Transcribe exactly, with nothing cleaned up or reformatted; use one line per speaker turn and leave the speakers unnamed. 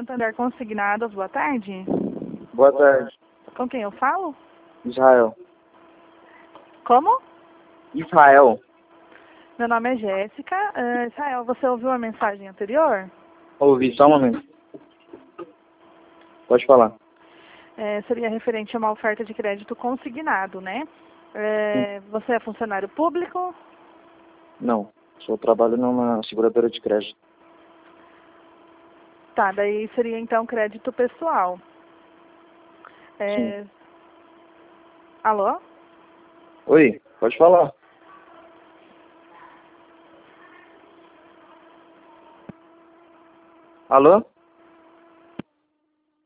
Santander Consignados, boa tarde.
Boa tarde.
Com quem eu falo?
Israel.
Como?
Israel.
Meu nome é Jéssica. Uh, Israel, você ouviu a mensagem anterior?
Ouvi, só um momento. Pode falar.
É, seria referente a uma oferta de crédito consignado, né? É, você é funcionário público?
Não. Sou trabalho numa seguradora de crédito.
Tá, daí seria então crédito pessoal. É...
Sim.
Alô?
Oi, pode falar. Alô?